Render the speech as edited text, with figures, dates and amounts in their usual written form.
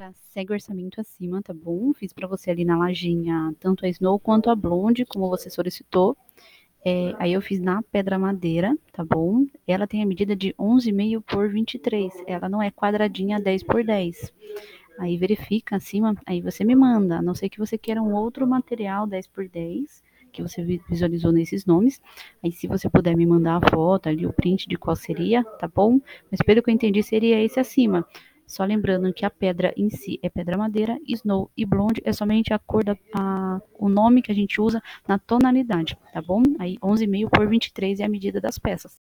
Já segue o orçamento acima, tá bom? Fiz para você ali na lojinha tanto a Snow quanto a Blonde, como você solicitou. Aí eu fiz na pedra madeira, tá bom? Ela tem a medida de 11,5 por 23. Ela não é quadradinha 10 por 10. Aí verifica acima, aí você me manda, a não ser que você queira um outro material 10 por 10, que você visualizou nesses nomes. Aí se você puder me mandar a foto ali, o print de qual seria, tá bom? Mas pelo que eu entendi, seria esse acima. Só lembrando que a pedra em si é pedra madeira, Snow e Blonde é somente a cor o nome que a gente usa na tonalidade, tá bom? Aí 11,5 por 23 é a medida das peças.